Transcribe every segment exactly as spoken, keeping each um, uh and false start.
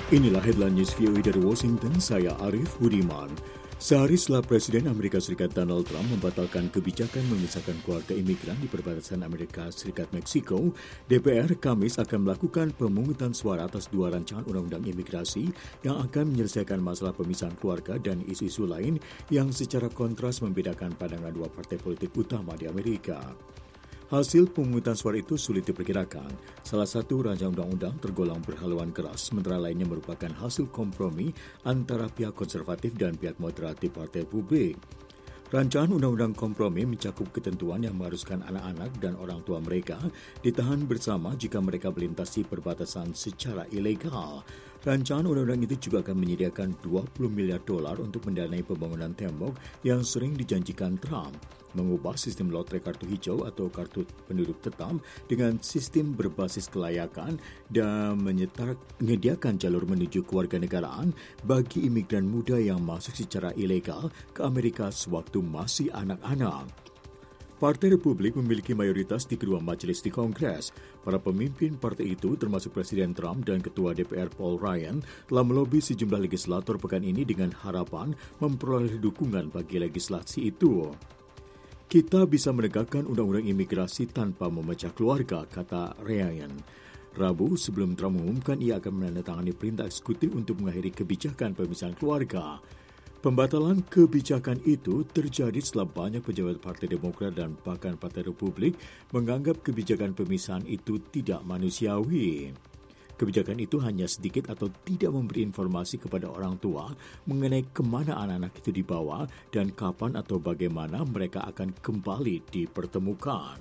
Inilah headline news V O A dari Washington, saya Arif Budiman. Sehari setelah Presiden Amerika Serikat Donald Trump membatalkan kebijakan memisahkan keluarga imigran di perbatasan Amerika Serikat-Meksiko, D P R Kamis akan melakukan pemungutan suara atas dua rancangan undang-undang imigrasi yang akan menyelesaikan masalah pemisahan keluarga dan isu-isu lain yang secara kontras membedakan pandangan dua partai politik utama di Amerika. Hasil pemungutan suara itu sulit diperkirakan. Salah satu rancangan undang-undang tergolong berhaluan keras, sementara lainnya merupakan hasil kompromi antara pihak konservatif dan pihak moderat di Partai Republik. Rancangan undang-undang kompromi mencakup ketentuan yang mengharuskan anak-anak dan orang tua mereka ditahan bersama jika mereka melintasi perbatasan secara ilegal. Rancangan undang-undang itu juga akan menyediakan dua puluh miliar dolar untuk mendanai pembangunan tembok yang sering dijanjikan Trump, mengubah sistem lotre kartu hijau atau kartu penduduk tetap dengan sistem berbasis kelayakan dan menyediakan jalur menuju kewarganegaraan bagi imigran muda yang masuk secara ilegal ke Amerika sewaktu masih anak-anak. Partai Republik memiliki mayoritas di kedua majelis di Kongres. Para pemimpin partai itu, termasuk Presiden Trump dan Ketua D P R Paul Ryan, telah melobi sejumlah legislator pekan ini dengan harapan memperoleh dukungan bagi legislasi itu. Kita bisa menegakkan undang-undang imigrasi tanpa memecah keluarga, kata Ryan. Rabu, sebelum Trump mengumumkan ia akan menandatangani perintah eksekutif untuk mengakhiri kebijakan pemisahan keluarga. Pembatalan kebijakan itu terjadi setelah banyak pejabat Partai Demokrat dan bahkan Partai Republik menganggap kebijakan pemisahan itu tidak manusiawi. Kebijakan itu hanya sedikit atau tidak memberi informasi kepada orang tua mengenai kemana anak-anak itu dibawa dan kapan atau bagaimana mereka akan kembali dipertemukan.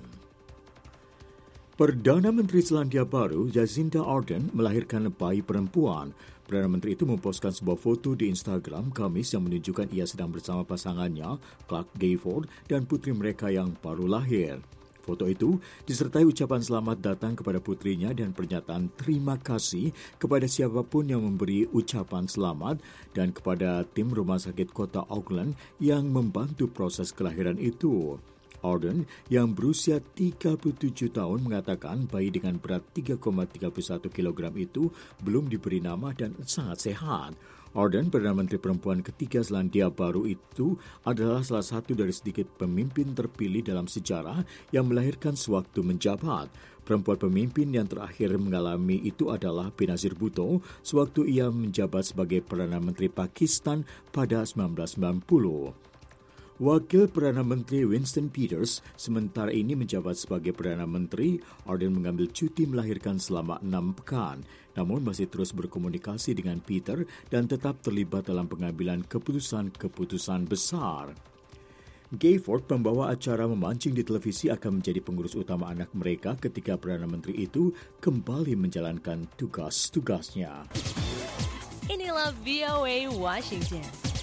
Perdana Menteri Selandia Baru, Jacinda Ardern, melahirkan bayi perempuan. Perdana Menteri itu memposkan sebuah foto di Instagram Kamis yang menunjukkan ia sedang bersama pasangannya, Clark Gayford, dan putri mereka yang baru lahir. Foto itu disertai ucapan selamat datang kepada putrinya dan pernyataan terima kasih kepada siapapun yang memberi ucapan selamat dan kepada tim rumah sakit kota Auckland yang membantu proses kelahiran itu. Ardern yang berusia tiga puluh tujuh tahun mengatakan bayi dengan berat tiga koma tiga satu kilogram itu belum diberi nama dan sangat sehat. Ardern, Perdana Menteri perempuan ketiga Selandia Baru itu, adalah salah satu dari sedikit pemimpin terpilih dalam sejarah yang melahirkan sewaktu menjabat. Perempuan pemimpin yang terakhir mengalami itu adalah Benazir Bhutto sewaktu ia menjabat sebagai Perdana Menteri Pakistan pada seribu sembilan ratus sembilan puluh. Wakil Perdana Menteri Winston Peters sementara ini menjabat sebagai Perdana Menteri. Ardern mengambil cuti melahirkan selama enam pekan, namun masih terus berkomunikasi dengan Peter dan tetap terlibat dalam pengambilan keputusan-keputusan besar. Gayford, pembawa acara memancing di televisi, akan menjadi pengurus utama anak mereka ketika Perdana Menteri itu kembali menjalankan tugas-tugasnya. Inilah V O A Washington.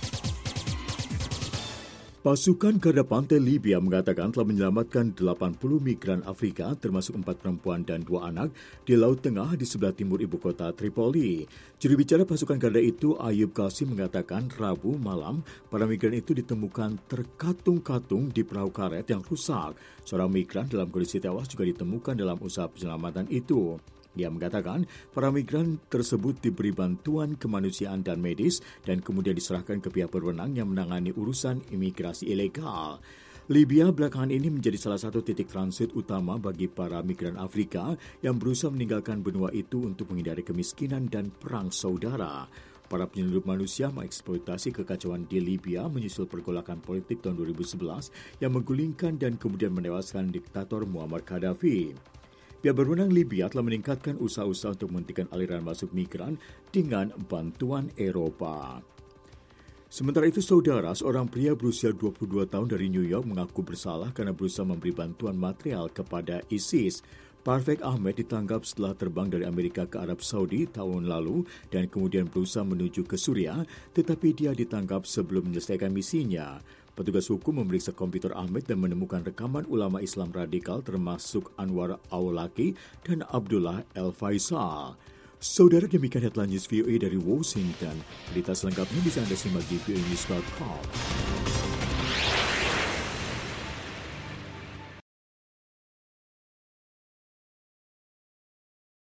Pasukan Garda Pantai Libya mengatakan telah menyelamatkan delapan puluh migran Afrika termasuk empat perempuan dan dua anak di Laut Tengah di sebelah timur ibu kota Tripoli. Juru bicara pasukan Garda itu, Ayub Qasim, mengatakan Rabu malam para migran itu ditemukan terkatung-katung di perahu karet yang rusak. Seorang migran dalam kondisi tewas juga ditemukan dalam usaha penyelamatan itu. Dia mengatakan para migran tersebut diberi bantuan kemanusiaan dan medis dan kemudian diserahkan ke pihak berwenang yang menangani urusan imigrasi ilegal. Libya belakangan ini menjadi salah satu titik transit utama bagi para migran Afrika yang berusaha meninggalkan benua itu untuk menghindari kemiskinan dan perang saudara. Para penyelundup manusia mengeksploitasi kekacauan di Libya menyusul pergolakan politik tahun dua ribu sebelas yang menggulingkan dan kemudian menewaskan diktator Muammar Gaddafi. Pihak berwenang Libya telah meningkatkan usaha-usaha untuk menghentikan aliran masuk migran dengan bantuan Eropa. Sementara itu, saudara, seorang pria berusia dua puluh dua tahun dari New York mengaku bersalah karena berusaha memberi bantuan material kepada ISIS. Parvez Ahmed ditangkap setelah terbang dari Amerika ke Arab Saudi tahun lalu dan kemudian berusaha menuju ke Suriah, tetapi dia ditangkap sebelum menyelesaikan misinya. Petugas hukum memeriksa komputer Ahmed dan menemukan rekaman ulama Islam radikal termasuk Anwar Awlaki dan Abdullah El Faisal. Saudara, demikian headline news V O A dari Washington. Berita selengkapnya bisa Anda simak di v o a news dot com.